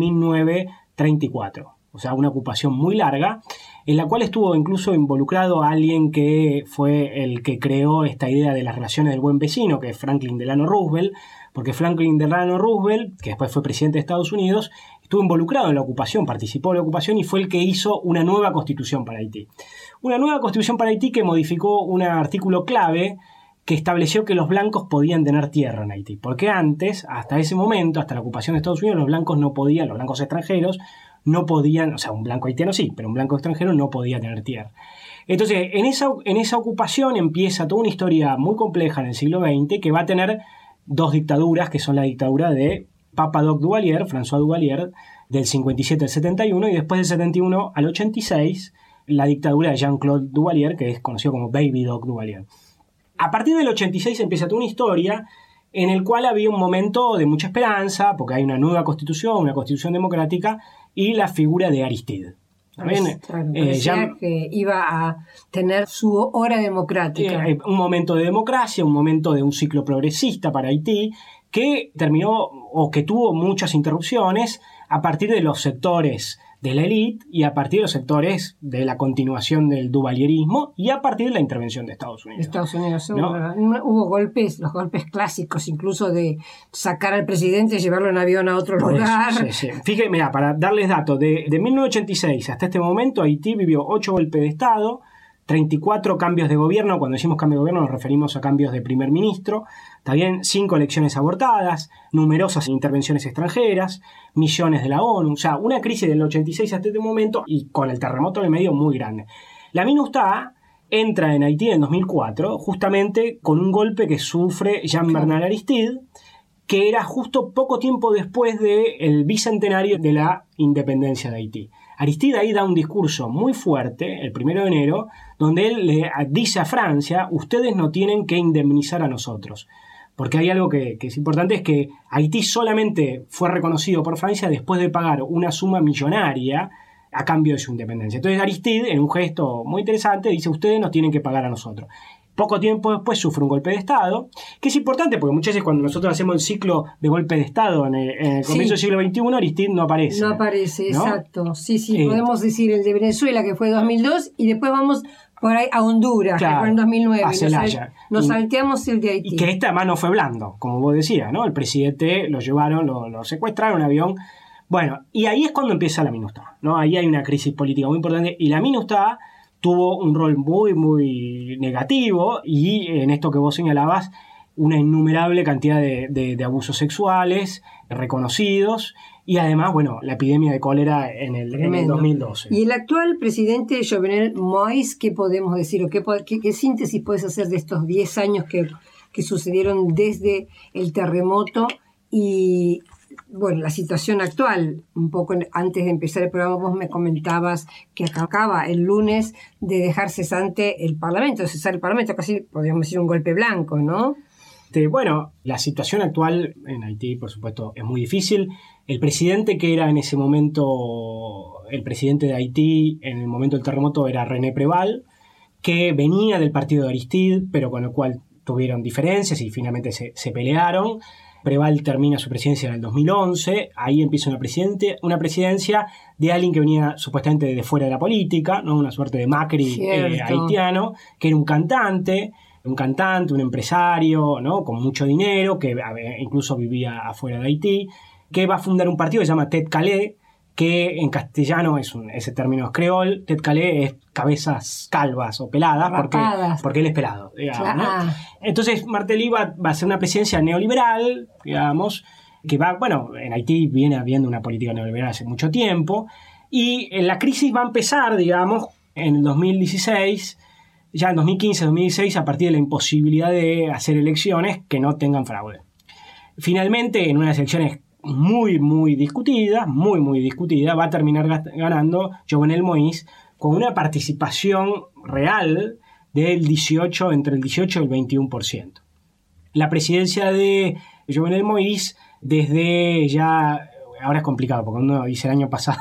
1934. O sea, una ocupación muy larga, en la cual estuvo incluso involucrado alguien que fue el que creó esta idea de las relaciones del buen vecino, que es Franklin Delano Roosevelt, porque Franklin Delano Roosevelt, que después fue presidente de Estados Unidos, estuvo involucrado en la ocupación, participó en la ocupación y fue el que hizo una nueva constitución para Haití. Una nueva constitución para Haití que modificó un artículo clave que estableció que los blancos podían tener tierra en Haití. Porque antes, hasta ese momento, hasta la ocupación de Estados Unidos, los blancos no podían, los blancos extranjeros, no podían, o sea, un blanco haitiano sí, pero un blanco extranjero no podía tener tierra. Entonces, en esa ocupación empieza toda una historia muy compleja en el siglo XX que va a tener dos dictaduras, que son la dictadura de Papa Doc Duvalier, François Duvalier, del 57 al 71, y después del 71 al 86, la dictadura de Jean-Claude Duvalier, que es conocido como Baby Doc Duvalier. A partir del 86 empieza toda una historia en el cual había un momento de mucha esperanza, porque hay una nueva constitución, una constitución democrática, y la figura de Aristide. Que iba a tener su hora democrática. Un momento de democracia, un momento de un ciclo progresista para Haití, que terminó o que tuvo muchas interrupciones a partir de los sectores de la élite y a partir de los sectores de la continuación del duvalierismo y a partir de la intervención de Estados Unidos. Estados Unidos, ¿no? Hubo golpes, los golpes clásicos, incluso de sacar al presidente y llevarlo en avión a otro lugar. Sí. Fíjense, mira, para darles datos, de 1986 hasta este momento, Haití vivió 8 golpes de Estado, 34 cambios de gobierno. Cuando decimos cambio de gobierno nos referimos a cambios de primer ministro, también 5 elecciones abortadas, numerosas intervenciones extranjeras, misiones de la ONU, o sea, una crisis del 86 hasta este momento y con el terremoto en el medio muy grande. La MINUSTAH entra en Haití en 2004 justamente con un golpe que sufre Jean-Bernard Aristide, que era justo poco tiempo después del bicentenario de la independencia de Haití. Aristide ahí da un discurso muy fuerte, el 1 de enero, donde él le dice a Francia, ustedes no tienen que indemnizar a nosotros. Porque hay algo que es importante, es que Haití solamente fue reconocido por Francia después de pagar una suma millonaria a cambio de su independencia. Entonces Aristide, en un gesto muy interesante, dice, ustedes nos tienen que pagar a nosotros. Poco tiempo después sufre un golpe de Estado, que es importante porque muchas veces cuando nosotros hacemos el ciclo de golpe de Estado en el comienzo del siglo XXI, Aristide no aparece. No aparece, ¿no? exacto. Sí, podemos decir el de Venezuela, que fue 2002, y después vamos por ahí a Honduras, claro, que fue en 2009. a Celaya. Nos salteamos el de Haití. Y que este además no fue blando, como vos decías, ¿no? El presidente lo llevaron, lo secuestraron en un avión. Bueno, y ahí es cuando empieza la MINUSTAH, ¿no? Ahí hay una crisis política muy importante, y la MINUSTAH tuvo un rol muy, muy negativo y en esto que vos señalabas, una innumerable cantidad de abusos sexuales reconocidos y además, bueno, la epidemia de cólera en el 2012. Y el actual presidente Jovenel Moïse, ¿qué podemos decir o qué síntesis puedes hacer de estos 10 años que sucedieron desde el terremoto y... Bueno, la situación actual, un poco antes de empezar el programa vos me comentabas que acaba el lunes de dejar cesar el Parlamento, casi podríamos decir un golpe blanco, ¿no? Bueno, la situación actual en Haití, por supuesto, es muy difícil. El presidente que era en ese momento, el presidente de Haití en el momento del terremoto era René Préval, que venía del partido de Aristide, pero con el cual tuvieron diferencias y finalmente se pelearon. Préval termina su presidencia en el 2011, ahí empieza una presidencia de alguien que venía supuestamente de fuera de la política, ¿no? Una suerte de Macri haitiano, que era un cantante, un empresario, ¿no? Con mucho dinero, que incluso vivía afuera de Haití, que va a fundar un partido que se llama Tête Calée, que en castellano ese término es creol. Tête Calée es cabezas calvas o peladas, porque él es pelado, digamos, ¿no? Entonces Martelly va a hacer una presidencia neoliberal, digamos, que en Haití viene habiendo una política neoliberal hace mucho tiempo, y la crisis va a empezar, digamos, en el 2016, ya en 2015-2016, a partir de la imposibilidad de hacer elecciones que no tengan fraude. Finalmente, en unas elecciones muy discutida, va a terminar ganando Jovenel Moïse con una participación real entre el 18 y el 21%. La presidencia de Jovenel Moïse desde ya, ahora es complicado porque uno dice el año pasado,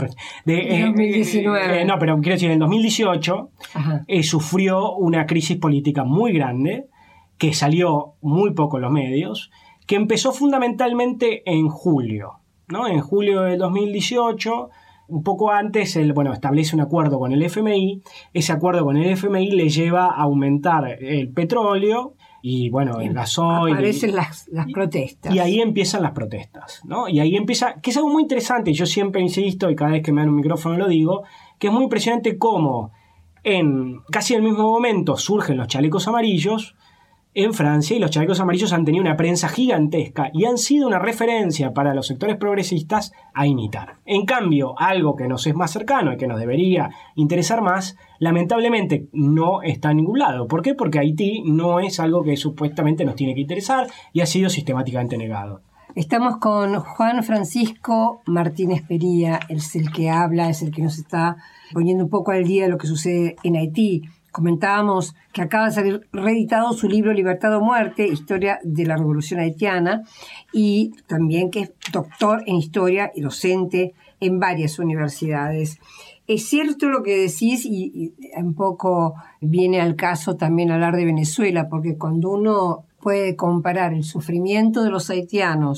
2019. No, pero quiero decir, en el 2018 sufrió una crisis política muy grande que salió muy poco en los medios, que empezó fundamentalmente en julio, ¿no? En julio de 2018, un poco antes, establece un acuerdo con el FMI. Ese acuerdo con el FMI le lleva a aumentar el petróleo y, el gasoil. Aparecen las protestas. Y ahí empiezan las protestas, ¿no? Y ahí empieza, que es algo muy interesante, yo siempre insisto, y cada vez que me dan un micrófono lo digo, que es muy impresionante cómo en casi el mismo momento surgen los chalecos amarillos en Francia, y los chalecos amarillos han tenido una prensa gigantesca y han sido una referencia para los sectores progresistas a imitar. En cambio, algo que nos es más cercano y que nos debería interesar más, lamentablemente no está en ningún lado. ¿Por qué? Porque Haití no es algo que supuestamente nos tiene que interesar y ha sido sistemáticamente negado. Estamos con Juan Francisco Martínez Pería, es el que habla, es el que nos está poniendo un poco al día de lo que sucede en Haití. Comentábamos que acaba de salir reeditado su libro Libertad o Muerte, Historia de la Revolución Haitiana, y también que es doctor en historia y docente en varias universidades. Es cierto lo que decís y un poco viene al caso también hablar de Venezuela, porque cuando uno puede comparar el sufrimiento de los haitianos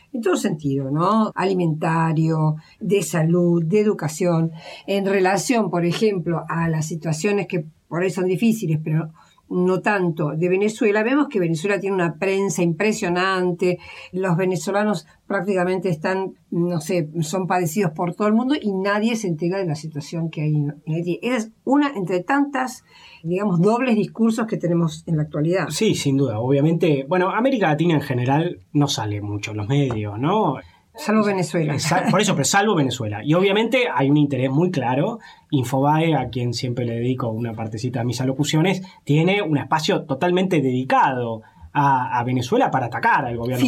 en todo sentido, ¿no? Alimentario, de salud, de educación, en relación, por ejemplo, a las situaciones que por ahí son difíciles, pero no tanto, de Venezuela. Vemos que Venezuela tiene una prensa impresionante, los venezolanos prácticamente están, no sé, son padecidos por todo el mundo y nadie se entera de la situación que hay en Haití. Esa es una entre tantas, digamos, dobles discursos que tenemos en la actualidad. Sí, sin duda, obviamente. Bueno, América Latina en general no sale mucho en los medios, ¿no? Salvo Venezuela. Por eso, pero salvo Venezuela. Y obviamente hay un interés muy claro. Infobae, a quien siempre le dedico una partecita de mis alocuciones, tiene un espacio totalmente dedicado a Venezuela para atacar al gobierno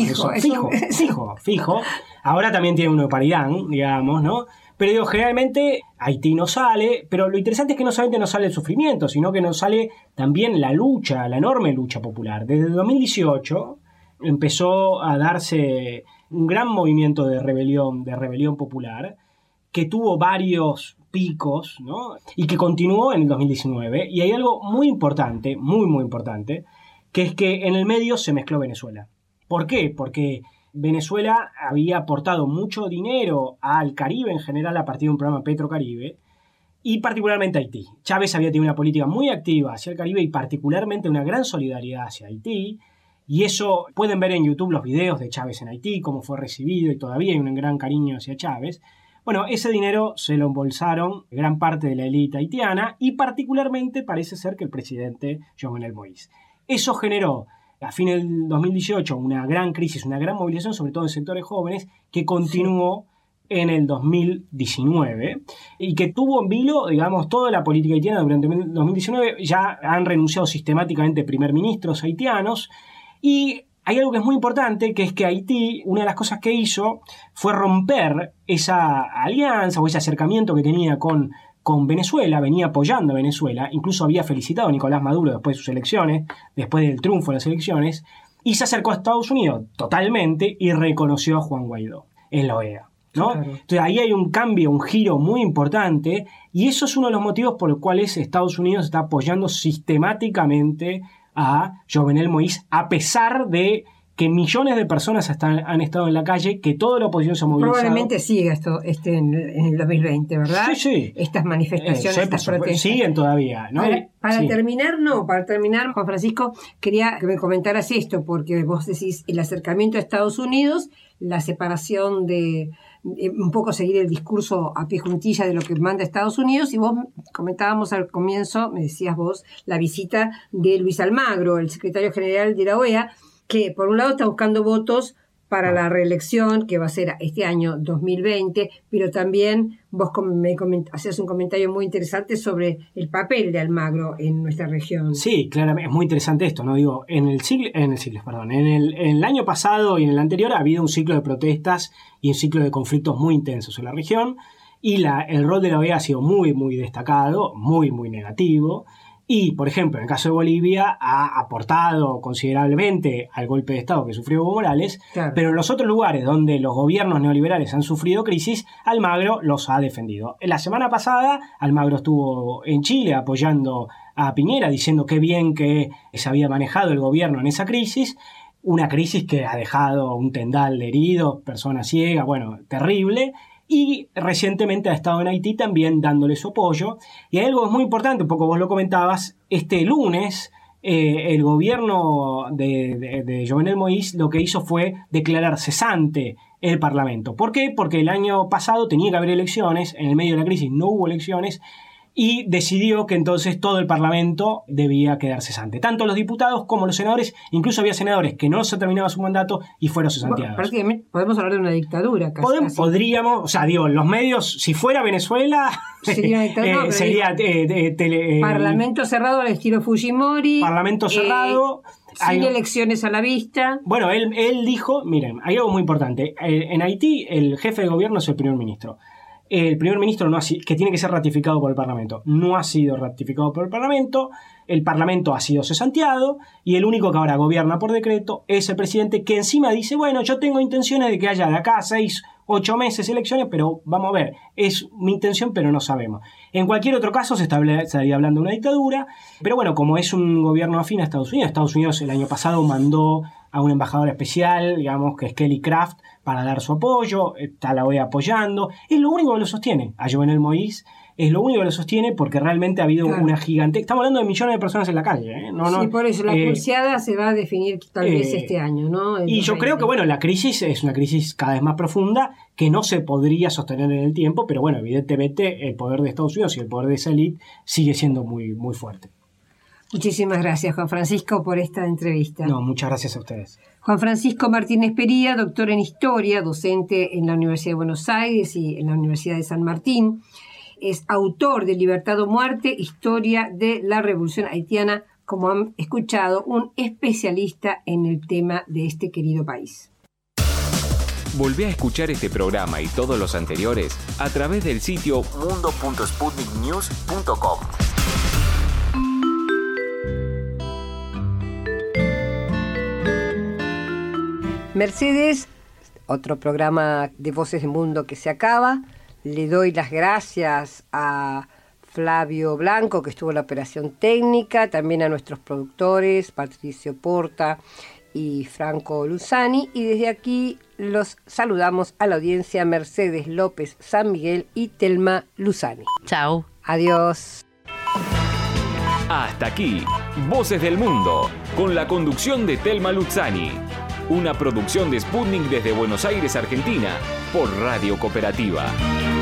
fijo. Ahora también tiene uno de Paridán, digamos, ¿no? Pero digo, generalmente Haití no sale, pero lo interesante es que no solamente no sale el sufrimiento, sino que nos sale también la lucha, la enorme lucha popular. Desde el 2018 empezó a darse un gran movimiento de rebelión popular, que tuvo varios picos, ¿no? Y que continuó en el 2019. Y hay algo muy importante, muy importante, que es que en el medio se mezcló Venezuela. ¿Por qué? Porque Venezuela había aportado mucho dinero al Caribe en general a partir de un programa Petrocaribe, y particularmente a Haití. Chávez había tenido una política muy activa hacia el Caribe y particularmente una gran solidaridad hacia Haití. Y eso, pueden ver en YouTube los videos de Chávez en Haití, cómo fue recibido, y todavía hay un gran cariño hacia Chávez. Bueno, ese dinero se lo embolsaron gran parte de la élite haitiana, y particularmente parece ser que el presidente Jovenel Moïse. Eso generó, a fin del 2018, una gran crisis, una gran movilización, sobre todo en sectores jóvenes, que continuó en el 2019 y que tuvo en vilo, digamos, toda la política haitiana durante el 2019. Ya han renunciado sistemáticamente primer ministros haitianos. Y hay algo que es muy importante, que es que Haití, una de las cosas que hizo fue romper esa alianza o ese acercamiento que tenía con Venezuela, venía apoyando a Venezuela, incluso había felicitado a Nicolás Maduro después de sus elecciones, después del triunfo de las elecciones, y se acercó a Estados Unidos totalmente y reconoció a Juan Guaidó en la OEA, ¿no? Claro. Entonces ahí hay un cambio, un giro muy importante, y eso es uno de los motivos por los cuales Estados Unidos está apoyando sistemáticamente a Jovenel Moïse, a pesar de que millones de personas han estado en la calle, que toda la oposición se ha movilizado. Probablemente siga esto en el 2020, ¿verdad? Sí. Estas manifestaciones, estas protestas. Siguen todavía, ¿no? Para terminar, Juan Francisco, quería que me comentaras esto, porque vos decís el acercamiento a Estados Unidos, la separación de un poco seguir el discurso a pie juntilla de lo que manda Estados Unidos, y vos comentábamos al comienzo, me decías vos, la visita de Luis Almagro, el secretario general de la OEA, que por un lado está buscando votos para la reelección, que va a ser este año 2020, pero también vos hacías un comentario muy interesante sobre el papel de Almagro en nuestra región. Sí, claramente, es muy interesante esto, ¿no? Digo, en el año pasado y en el anterior ha habido un ciclo de protestas y un ciclo de conflictos muy intensos en la región, y el rol de la OEA ha sido muy destacado, muy negativo. Y, por ejemplo, en el caso de Bolivia, ha aportado considerablemente al golpe de Estado que sufrió Evo Morales, claro. Pero en los otros lugares donde los gobiernos neoliberales han sufrido crisis, Almagro los ha defendido. La semana pasada, Almagro estuvo en Chile apoyando a Piñera, diciendo qué bien que se había manejado el gobierno en esa crisis, una crisis que ha dejado un tendal de heridos, personas ciegas, bueno, terrible. Y recientemente ha estado en Haití también dándole su apoyo. Y hay algo muy importante, un poco vos lo comentabas, este lunes el gobierno de Jovenel Moïse lo que hizo fue declarar cesante el Parlamento. ¿Por qué? Porque el año pasado tenía que haber elecciones, en el medio de la crisis no hubo elecciones, y decidió que entonces todo el Parlamento debía quedar cesante. Tanto los diputados como los senadores, incluso había senadores que no se terminaba su mandato y fueron cesanteados. Bueno, prácticamente podemos hablar de una dictadura. Podríamos, o sea, digo, los medios, si fuera Venezuela, sería Parlamento cerrado al estilo Fujimori. Parlamento cerrado. Sin elecciones a la vista. Bueno, él dijo, miren, hay algo muy importante. En Haití el jefe de gobierno es el primer ministro. El primer ministro que tiene que ser ratificado por el Parlamento. No ha sido ratificado por el Parlamento ha sido cesanteado, y el único que ahora gobierna por decreto es el presidente, que encima dice, bueno, yo tengo intenciones de que haya de acá a 6 8 meses elecciones, pero vamos a ver, es mi intención, pero no sabemos. En cualquier otro caso se estaría hablando de una dictadura, pero bueno, como es un gobierno afín a Estados Unidos el año pasado mandó a un embajador especial, digamos, que es Kelly Craft, para dar su apoyo, está la OEA apoyando, es lo único que lo sostiene, a Jovenel Moïse, es lo único que lo sostiene porque realmente ha habido una gigante... Estamos hablando de millones de personas en la calle, ¿eh? Sí, por eso la pulseada se va a definir tal vez este año, ¿no? Y yo creo que, bueno, la crisis es una crisis cada vez más profunda que no se podría sostener en el tiempo, pero bueno, evidentemente el poder de Estados Unidos y el poder de esa élite sigue siendo muy, muy fuerte. Muchísimas gracias, Juan Francisco, por esta entrevista. No, muchas gracias a ustedes. Juan Francisco Martínez Pería, doctor en Historia, docente en la Universidad de Buenos Aires y en la Universidad de San Martín. Es autor de Libertad o Muerte, Historia de la Revolución Haitiana, como han escuchado, un especialista en el tema de este querido país. Volvé a escuchar este programa y todos los anteriores a través del sitio mundo.sputniknews.com. Mercedes, otro programa de Voces del Mundo que se acaba. Le doy las gracias a Flavio Blanco, que estuvo en la operación técnica, también a nuestros productores, Patricio Porta y Franco Luzani. Y desde aquí los saludamos a la audiencia Mercedes López San Miguel y Telma Luzani. Chao. Adiós. Hasta aquí, Voces del Mundo, con la conducción de Telma Luzani. Una producción de Sputnik desde Buenos Aires, Argentina, por Radio Cooperativa.